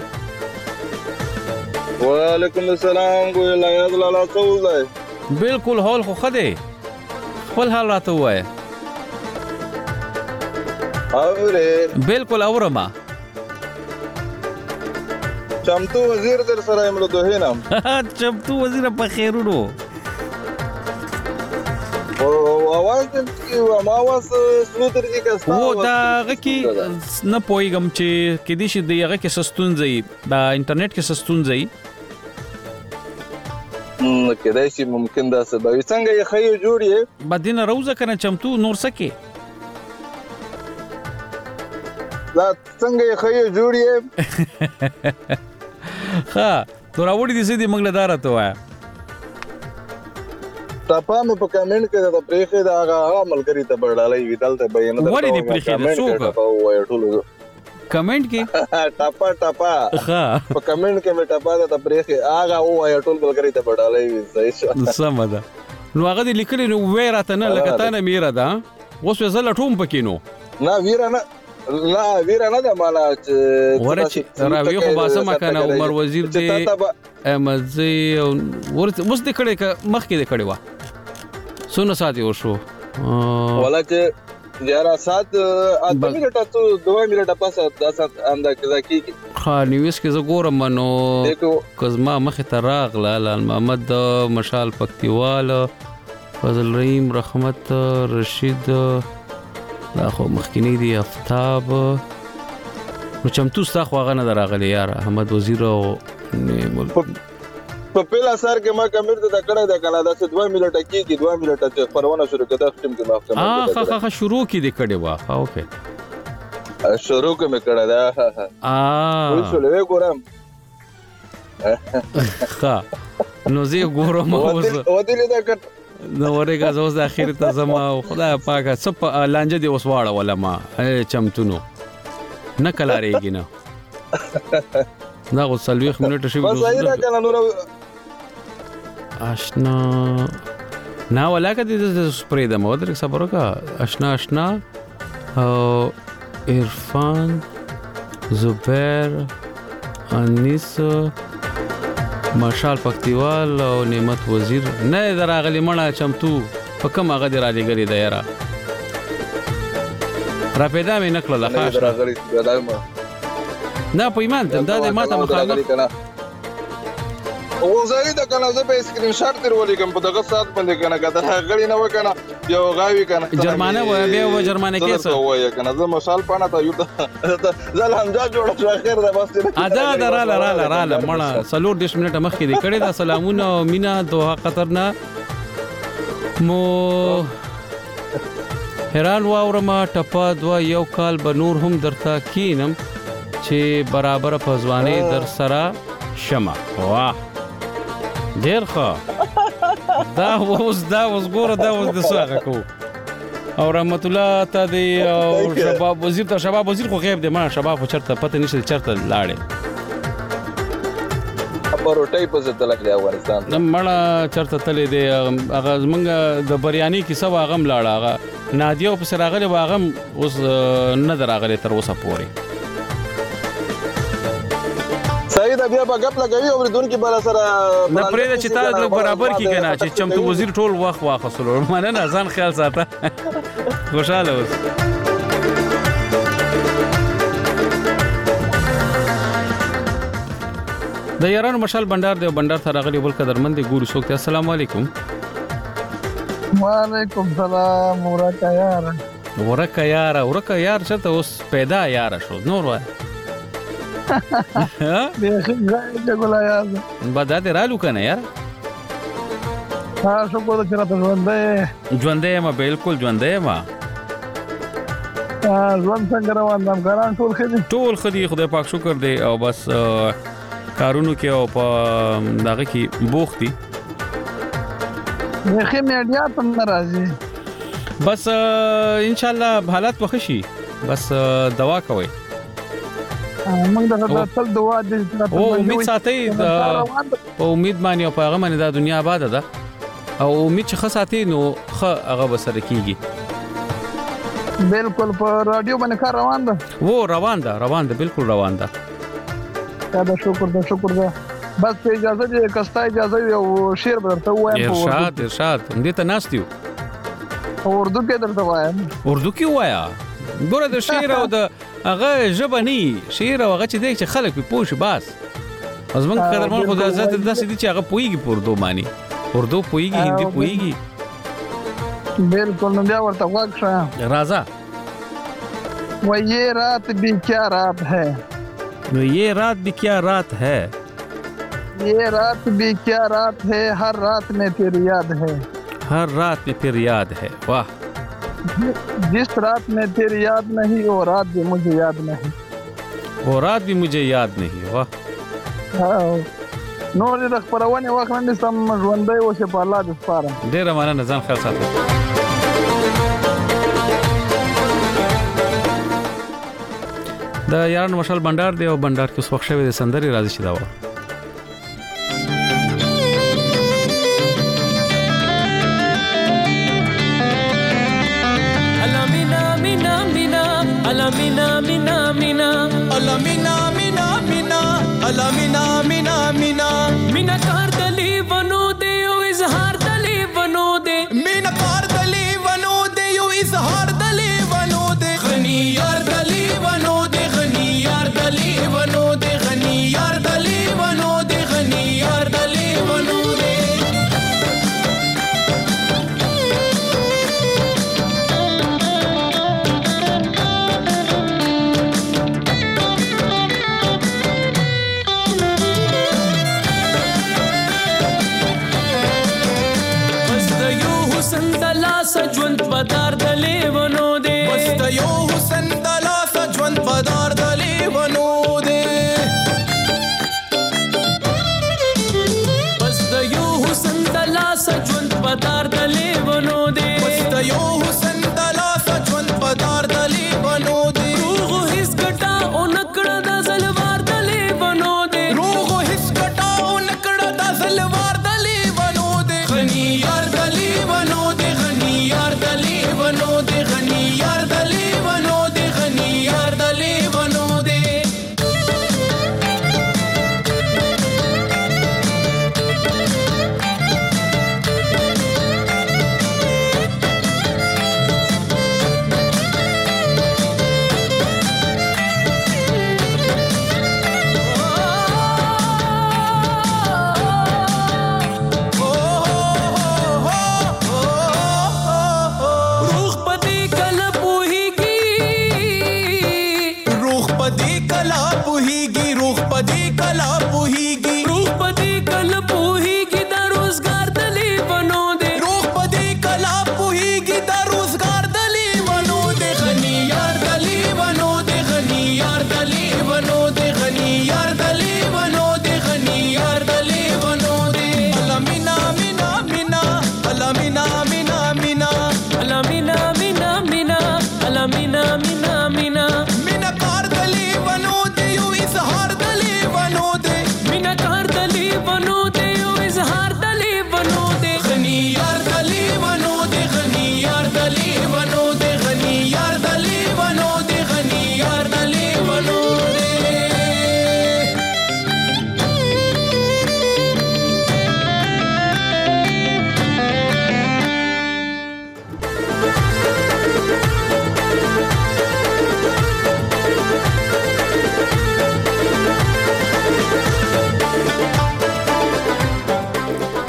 Speaker 17: وعلیکم السلام ګویا یاد لاله څول دی
Speaker 1: بالکل هول خو خده خپل حال راته وای
Speaker 17: اوره
Speaker 1: بالکل اورما
Speaker 17: چمتو وزیر در سره امرو دوه نام
Speaker 1: چمتو وزیر په خیرونو
Speaker 17: او اواز دې او ما واس سلوتر دي کستا
Speaker 1: و دا غکی نه پويګم چې کې دي چې دغه کې سستون زئی دا انټرنیټ کې سستون زئی
Speaker 17: نو کېدای شي ممکن دا څه به څنګه یې خیو جوړي
Speaker 1: بدینه روزه کنه چمتو نور سکے
Speaker 17: لا څنګه یې خیو جوړي
Speaker 1: ها تو راوړي دي سې دې منګل دار ته وای
Speaker 17: تاسو مې په کمنټ کې دا پریخه دا هغه عملګری ته بڑالای وی دلته بیان
Speaker 1: دا وړي دي پریخه څوک کمنټ کې
Speaker 17: ټاپا ټاپا
Speaker 1: ها
Speaker 17: په کمنټ کې مې ټاپا دا پریخه هغه وای ټول بلګری ته بڑالای وی صحیح شو
Speaker 1: سم ده نو هغه دې لیکلي نو ویراته نه لکه تا نه میرا ده اوس زل ټوم پکې نو
Speaker 17: نه ویرا نه لا ویرا نه ده مالا چې
Speaker 1: ورچ راوی خو باسم کنه عمر وزیر دې امزي ورته اوس دې کړي مخ کې دې کړي وا سونه ساتي وشو
Speaker 17: ولا چې یارا سات اته منټه تو دوه منټه پاسه د سات اندازه کیږي
Speaker 1: خا نیوس کې زګورم نو کزما مخ ته راغله لال محمد مشال پکتیوال فضل رحیم رحمت رشید دا خو مخکینی دی افتاب نو چمتو ستا خو غنه دراغلی یار احمد وزیر او
Speaker 17: په پیلا سر کې ما کمر ته کړه دا کنه دا څه دوه منټه کېږي دوه منټه چې پرونه شروع کړه ټیم کې معاف کړه
Speaker 1: ها ها ها شروع کې دې کړه وا اوکې
Speaker 17: شروع کې مې کړه دا
Speaker 1: ا
Speaker 17: وې شولې ګورم
Speaker 1: ها نو زه ګورم اوس
Speaker 17: ودی دا کټ
Speaker 1: نو ورګه زوس د اخر ته زما خدای پاکه سپ لانجه دی اوس واړه ولا ما چمتونو نه کلاریږي نه دا غو سلويخ منټه شي
Speaker 17: بس ایدا کنه نور
Speaker 1: آشنا نا ولاکه د سپری د مودر صبر وکا آشنا آشنا او عرفان زبیر انیس مشال پکتیوال او نعمت وزیر نه دراغلی مړه چمتو په کوم هغه دی را لګری د یاره را پیدا مې نکړه لا خاص
Speaker 17: راغلی دا ما
Speaker 1: نه په ایمان ته دا د ماته مخالف
Speaker 17: او زه دا کنه زه په اسکرین شاټ تر ولې کوم په دغه سات باندې کنه کده غړي نه وکنه یو غاوی کنه
Speaker 1: جرمانه و بیا و جرمانه کیسه
Speaker 17: وای کنه زه مشال پانه ته یو زل همجا جوړ شو اخر دا بس
Speaker 1: ادا دراله راله راله مړه سلور دیش منټه مخکې دی کړي دا سلامونه مینا دوه قطرنا مو حیران واورما ټپا دوا یو کال به نور هم درته کینم چې برابر په ځواني در سره شمه واه ډیر ښه دا اوس دا اوس ګوره دا اوس د ساغه کو او رحمت الله ته دی او شباب وزیر ته شباب وزیر خو غیب دی ما شباب چرته پته نشي چرته لاړې
Speaker 17: پروټای په ځته لګي افغانستان
Speaker 1: نن مړه چرته تلې دی هغه زمونږ د بریاني کې سبا غم لاړه هغه نادیو په سراغله واغم اوس نه دراغله تر اوسه پوري
Speaker 17: سید بیا په غپ لګوي او دونکو بل سره
Speaker 1: نه پرې چې تاسو برابر کی کنه چې چمتو وزیر ټول وخت واخصلو مانه نه ځان خیال ساته خوشاله اوس د یارانو مشال بندر دی بندر ته راغلی بل قدرمن دی ګورو څوک ته السلام علیکم
Speaker 12: وعلیکم سلام ورکا یار
Speaker 1: ورکا یار ورکا یار څه ته اوس پیدا یار شو نور وای ها دغه ګلا یار بدا دې رالو کنه یار
Speaker 12: ها شو کو چې راته ژوندې
Speaker 1: ژوندې ما بالکل ژوندې ما
Speaker 12: ژوند څنګه روان دم ګران ټول خدي
Speaker 1: ټول خدي خدای پاک شکر دی او بس کارونو کې او په دغه کې بوختي
Speaker 12: یخه میډیا ته ناراضي
Speaker 1: بس ان شاء الله حالات وخشي بس دوا کوي
Speaker 12: موږ دغه ټول دوا دې
Speaker 1: او امید ساتي او امید باندې په هغه باندې د دنیا آباد ده او امید چې خاصاتي نو خ هغه بسره کیږي
Speaker 12: بالکل په رادیو باندې کار روان ده
Speaker 1: وو روان ده روان ده بالکل روان ده
Speaker 12: دا شکر دا شکر دا بس اجازه دې کستا اجازه او شعر درته وایم
Speaker 1: ارشاد ارشاد دې ته ناستیو
Speaker 12: اردو کې درته وایم
Speaker 1: اردو کې وایا ګوره د شعر او د هغه ژبني شعر او هغه چې دې چې خلک په پوښ بس ازمن قدرمن خدای عزت داسې دي چې هغه پويږي په اردو باندې اردو پويږي هندي پويږي
Speaker 12: بالکل نو بیا ورته واښه
Speaker 1: راځه
Speaker 12: و یہ رات بھی کیا رات ہے
Speaker 1: یہ رات بھی کیا رات ہے
Speaker 12: یہ رات بھی کیا رات ہے ہر رات میں تیری یاد ہے
Speaker 1: ہر رات میں تیری یاد ہے واہ
Speaker 12: جس رات میں تیری یاد نہیں وہ رات بھی مجھے یاد نہیں
Speaker 1: وہ رات بھی مجھے یاد نہیں واہ
Speaker 12: نور دې خبرونه وخت نه سم ژوندۍ اوسه په الله دې سپاره
Speaker 1: ډېر مننه ځان خیر ساتئ د یارانو مشال بندر دی او بندر کې اوس وخت شوی د سندري راځي چې دا و
Speaker 10: الامینا مینا مینا الامینا مینا مینا الامینا مینا مینا الامینا مینا مینا مینا کار دلی ونو دے او اظہار دلی ونو دے مینا کار دلی ونو دے او اظہار دلی ونو دے غنی یار دلی ونو دے غنی یار دلی ونو دے غنی یار دلی ونو دے غنی یار دلی ونو دے سجوند بدار دلی ونو دے وست یو حسن دلا سجوند بدار دلی ونو دے وست یو حسن دلا سجوند بدار دلی ونو دے وست یو حسن دلا سجوند بدار دلی ونو دے روغ ہس گٹا اونکڑا دا زلوار دلی ونو دے روغ ہس گٹا اونکڑا دا زلوار دلی ونو دے غنی یار دلی ونو دے یار دلی ونو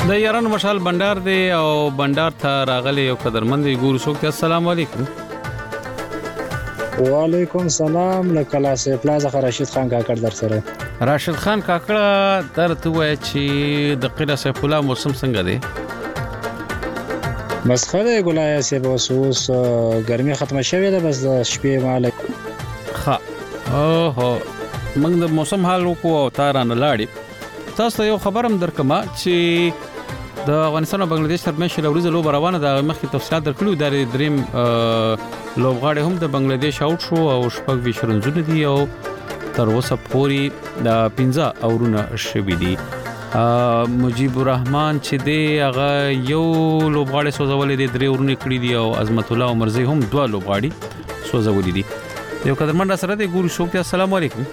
Speaker 1: د یارانو مشال بندر دی او بندر ته راغلی یو قدرمند ګورو څوک. السلام علیکم.
Speaker 18: وعلیکم سلام. لکلا سه پلازا راشد خان کاکړ در سره.
Speaker 1: راشد خان کاکړ درته وای چې د قلا سیف الله موسم څنګه دی؟
Speaker 18: بس خدای ګلای سه بوسوس ګرمي ختمه شوه ده، بس د شپې مالک
Speaker 1: ها اوه موږ د موسم حال وکړو او تارانه لاړې. تاسو ته یو خبرم درکما چې د افغانستان او بنگلاديش ترمنځ شلوريزه لوب روانه ده. مخکې تفصیلات درکړو. د دریم لوبغاړي هم د بنگلاديش اوټ شو او شپږ وی شرنځونه دي او تر اوسه پورې د پنځه اورونه شوي دي. مجيب الرحمن چې دی هغه یو لوبغاړي سوځولې دي، درې اورونه کړی دي او عظمت الله عمرزي هم دوه لوبغاړي سوځولې دي. یو قدرمن سره دی ګورو شوک. السلام علیکم.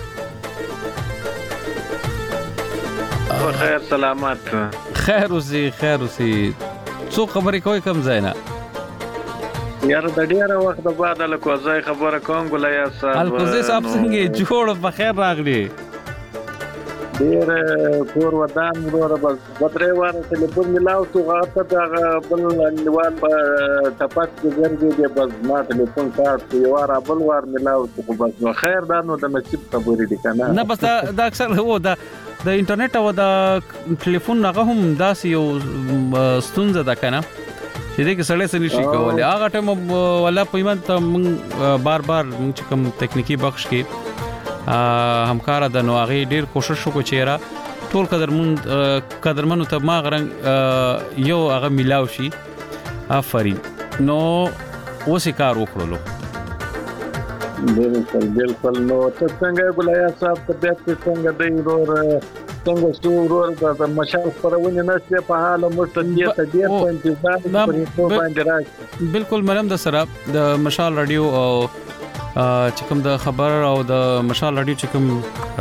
Speaker 19: خیر سلامت.
Speaker 1: خیر اوسې خیر اوسې. څو خبرې کوي کم زینا
Speaker 19: یار د ډیره وخت بعد له کوزای خبره کوم ګلیا صاحب.
Speaker 1: الکوزي صاحب څنګه جوړ په خیر راغلی؟
Speaker 19: ډیر کور ودان ورو بس بدرې واره ټلیفون ملاو تو غاټه دا بل نیوان په تپات ګرځي دی، بس ما ټلیفون کارت یو واره بل وار ملاو تو بس نو خیر دا نو د نصیب خبرې دي کنه.
Speaker 1: نه بس دا اکثر هو دا د انټرنیټ او د ټلیفون هغه هم داسې یو ستونزه ده کنه چې دې کې سړی څه نشي کولای. هغه ټیم ولا پیمن ته بار بار چې کوم تکنیکی بخش کې همکار د نو هغه ډیر کوشش وکړو چې را ټول قدرمن قدرمنو ته ما غرنګ یو هغه ملاو شي. افرین نو اوسې کار وکړلو.
Speaker 19: بالکل بالکل. نو ته څنګه ګلیا صاحب طبيعت څنګه دی ورور څنګه ستو ورور د مشال پرونه نشته په حال مستدیه ته دی په انتظار پرې په باندې راځي.
Speaker 1: بالکل مریم د سره د مشال رادیو او چې کوم د خبر او د مشال رادیو چې کوم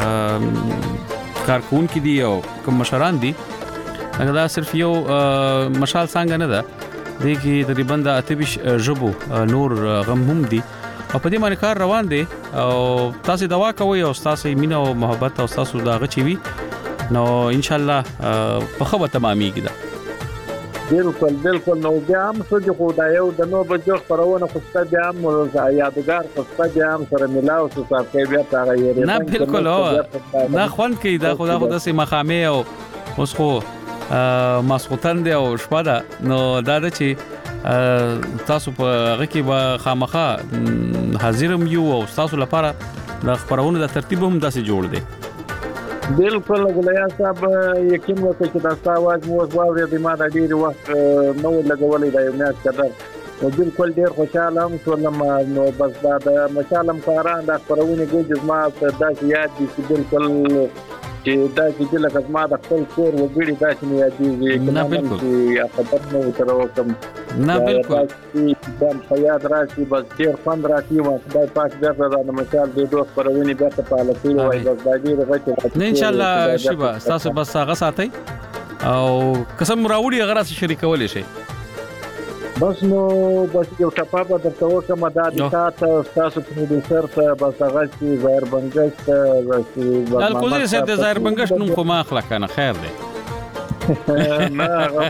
Speaker 1: کارکون کې دي او کوم مشران دي هغه دا صرف یو مشال څنګه نه ده دی کې تقریبا د اتبش جبو نور غم هم دي او په دې باندې کار روان دي او تاسو دوا کوي او تاسو مینه او محبت او تاسو داغه چی وي نو ان شاء الله په خبره تمامېږي دا.
Speaker 19: بالکل بالکل. نو بیا هم څه د خدایو د نو بجو خبرونه خوسته بیا هم یادګار خوسته بیا هم سره ملاو څه کوي بیا هغه یې
Speaker 1: نه بالکل نه خوند کوي دا خدا خدا سي مخامه او اوس خو ماسوتن دی او شپه ده نو دا د چې تاسو په هغه کې به خامخا حاضرم یو او تاسو لپاره د خبرونو د ترتیب هم داسې جوړ دی.
Speaker 19: بالکل ګلیا صاحب یقین وکړئ چې دا ساواز مو واوري د ما د ډیر وخت نو لګولې دا یو میاش کړه. نو بالکل ډیر خوشاله هم شولم. نو بس دا د مشالم کاران د خبرونه ګوجز ما دا یاد دي چې بالکل چې دا چې لکه ما د خپل کور وګړي دا چې یادېږي.
Speaker 1: نه بالکل
Speaker 19: یا خبر نو تر وکم
Speaker 1: نه بالکل
Speaker 19: دا یاد راشي بس ډیر خوند راځي. ما خدای پاک درته د مشال د دوه خبرونه بیا ته پاله کوي وای بس دا ډیر غوښته
Speaker 1: نه ان شاء الله شبا تاسو بس هغه ساتي او قسم راوړي هغه سره شریکول شي.
Speaker 19: بس نو بس یو ټپه به درته وکم دا د تاسو تاسو پروډوسر ته بس هغه چې ظاهر بنگش ته
Speaker 1: الکوزي صاحب د ظاهر بنگش نوم خو ما اخلا کنه خیر دی.
Speaker 19: نه هغه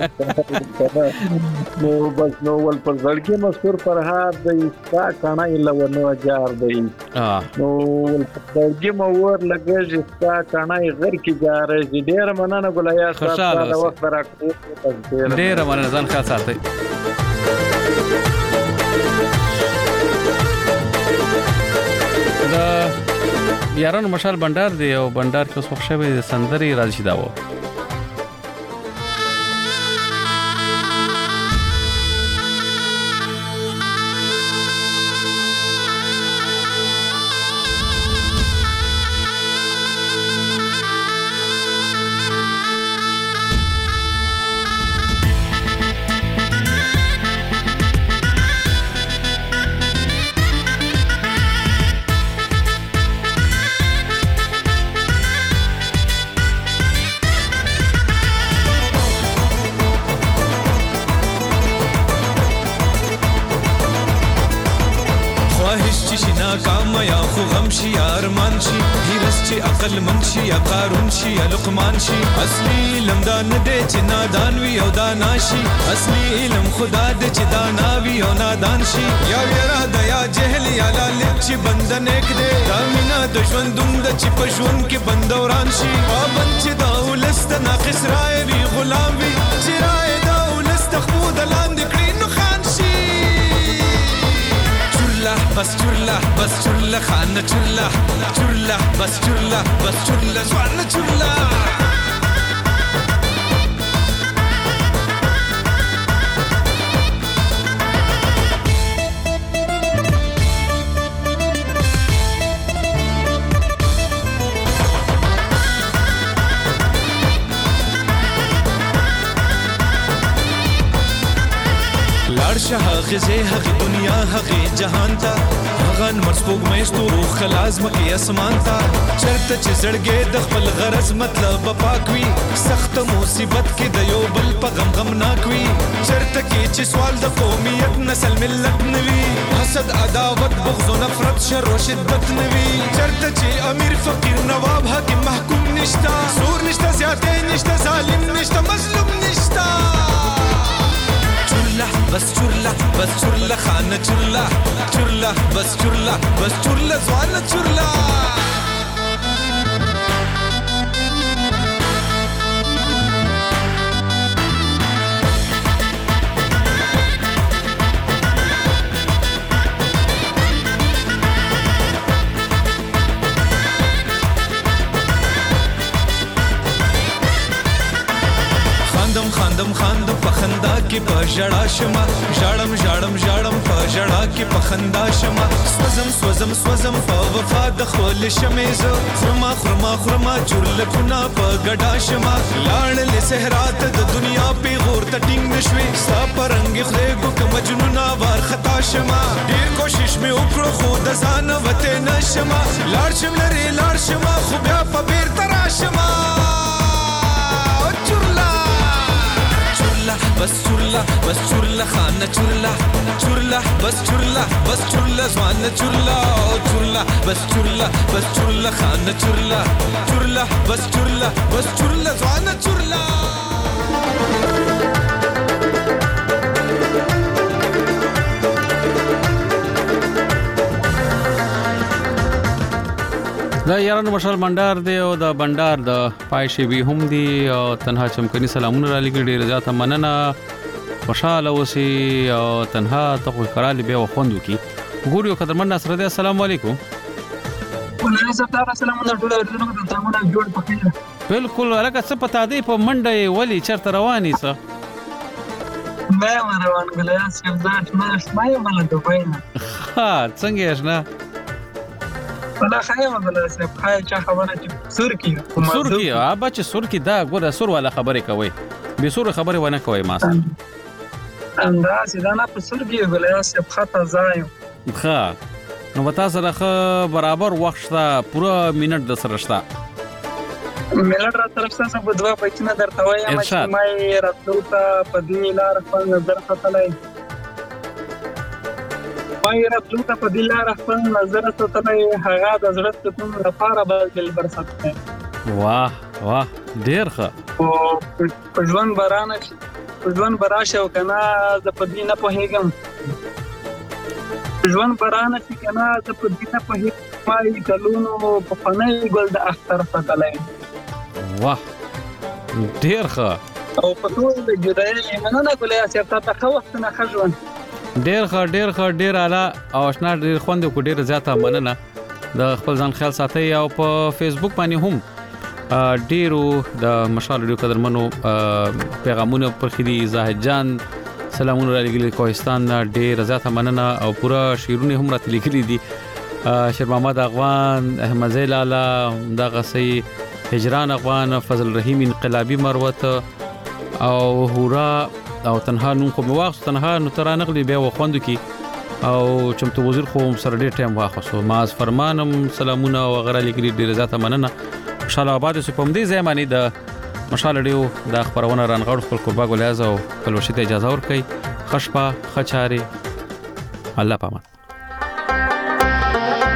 Speaker 19: نو بس نو ول پر ځړکی مذکور فرهاد د استا کانا الا ونو جار دی. نو ول پر ځړکی مو ور لګی استا کانا غیر کی جار دی. ډیر مننه ګلیا صاحب دا وخت راکړو.
Speaker 1: ډیر مننه ځان ښه ساتئ. دا یارانو مشال بندر دی او بندر کې اوس وخت شوی د سندري راځي دا و.
Speaker 10: ناکام یا خو غم شي یا ارمان شي هیرس چې عقل من شي یا قارون شي یا لقمان شي اصلي علم دا نه دی چې نادان وي او دانا شي اصلي علم خدا دې چې دانا وي او نادان شي یا ویرا د یا جهل یا لالچ چې بند نیک دی دا مینا د ژوندون د چې په ژوند کې بندوران شي پابند چې دا ولست ناقص رای وي غلام وي چې رای دا ولست خو د لاندې کړي نو خان شي بس چرلا بس چرلا خانه چرلا چرلا بس چرلا بس چرلا سوانه چرلا غزه هغه دنیا هغه جهان تا هغه مرسپوګ مېستو روح خلاص مکه اسمان تا چرته چې زړګې د خپل غرض مطلب پاکوي سخت مصیبت کې د یو بل په غم غم ناکوي چرته کې چې سوال د قومیت نسل ملت نوي حسد عداوت بغض و نفرت شر و شدت نوي چرته چې امیر فقیر نواب حاکم محکوم نشتا سور نشتا زیاتې نشتا ظالم نشتا مظلوم نشتا بس چرلا بس چرلا خانه چرلا چرلا بس چرلا بس چرلا زوانه چرلا خاندم خاندم په خندا کې په ژړا شمه ژړم ژړم ژړم په ژړا کې په خندا شمه سوزم سوزم سوزم په وفا د خول شمه زه خرما خرما خرما چورلکونه په ګډا شمه لاړ له صحرات د دنیا په غور ته ټینګ نشوي ستا پرنګ خدای کو مجنون وار خطا شمه ډیر کوشش مې وکړو خو د ځان وته نشمه لاړ شم لري لاړ شمه خو بیا په بیر ترا شمه بس چرلا بس چرلا خانه چرلا چرلا بس چرلا بس چرلا زوانه چرلا چرلا بس چرلا بس چرلا خانه چرلا چرلا بس چرلا بس چرلا زوانه چرلا
Speaker 1: دا یارانو مشال بندر دی او دا بندر د پایشي وی هم دی او تنها چمکني سلامونه را لګي ډیر زیاته مننه خوشاله اوسئ او تنها ته کرالی به وخوندو کی ګوريو قدرمن نصر دی السلام علیکم
Speaker 20: ولې زړه سلامونه ټول ورته تاسو جوړ پکې
Speaker 1: بالکل لکه څه پتا دی په منډه ولی چرته رواني څه
Speaker 20: مې روان غلیا سیمزات مې شمای مله دوباینه
Speaker 1: ها څنګه آشنا
Speaker 20: ولا خايمه بلا سب خای چا خبره چې سور کی
Speaker 1: سور کی ا بچ سور کی دا ګوره سور والا خبره کوي به سور خبره ونه کوي ما سره
Speaker 20: انداز دا نه په سور کی غلیا سب خطا ځای
Speaker 1: ښه نو وتا سره برابر وخت تا پورا منټ د سره شتا
Speaker 20: ملت را طرف څخه په دوا پېچنه درته وایم چې مې راتلو ته په دې لار خپل نظر خطلای پای راتلو ته په دې لار خپل نظر خطلای هغه د زړه سکون لپاره بل برسات ده
Speaker 1: واه واه ډیر ښه
Speaker 20: او په ژوند بارانه په ژوند براشه او کنه ز په دې نه پوهیږم ژوند بارانه چې کنه ز په دې نه پوهیږم پای کلونو په فنای ګل د اختر خطلای
Speaker 1: واه ډیر ښه
Speaker 20: او په ټول د جدای مننه کولای چې تاسو ته وخت نه خژون
Speaker 1: ډیر ښه ډیر ښه ډیر اعلی او آشنا ډیر خوند کو ډیر زیاته مننه د خپل ځان خیال ساتي او په فیسبوک باندې هم ډیرو د مشال ډیو قدرمنو پیغامونه پر خدي زاهد جان سلامونه را لګل کوهستان ډیر زیاته مننه او پورا شیرونه هم را تلګلي دي شیر محمد اغوان احمد زیل اعلی دا غسي هجران اغوان فضل رحیم انقلابی مروت او هورا او تنها نوم خو مواخ تنها نو تر نقلی به وخوندو کی او چمتو وزیر خو سره ډیر ټایم واخصو ماز فرمانم سلامونه او غره لګری ډیر زیاته مننه ان شاء الله آباد سو پم دې زمانی د مشال ډیو د خبرونه رانغړ خپل قربا ګلیاز او کلوشته اجازه ورکړي خشپا خچاري الله پامان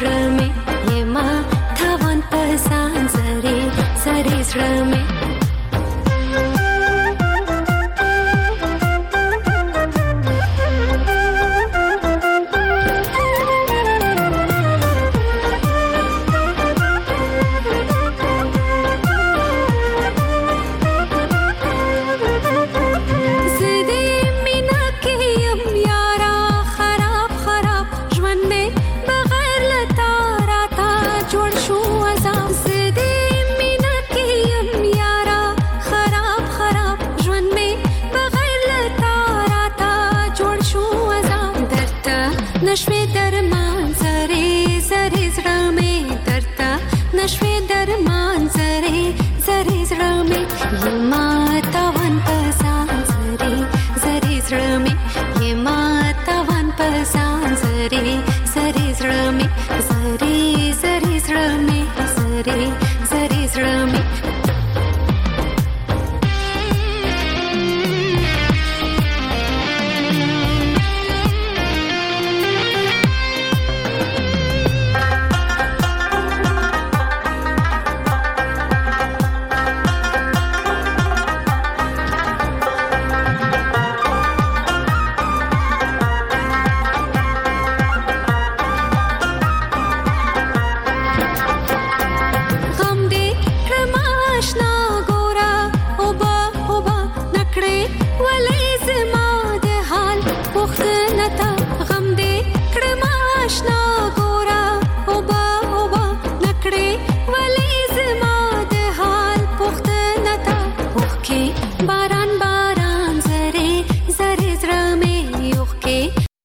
Speaker 13: زړه مې یما تاوان پسان زری زری زړه مې نشوي درمان زری زری زړه مې درته نشوي درمان زری زری زړه مې یما تاوان پسان زری زری زړه مې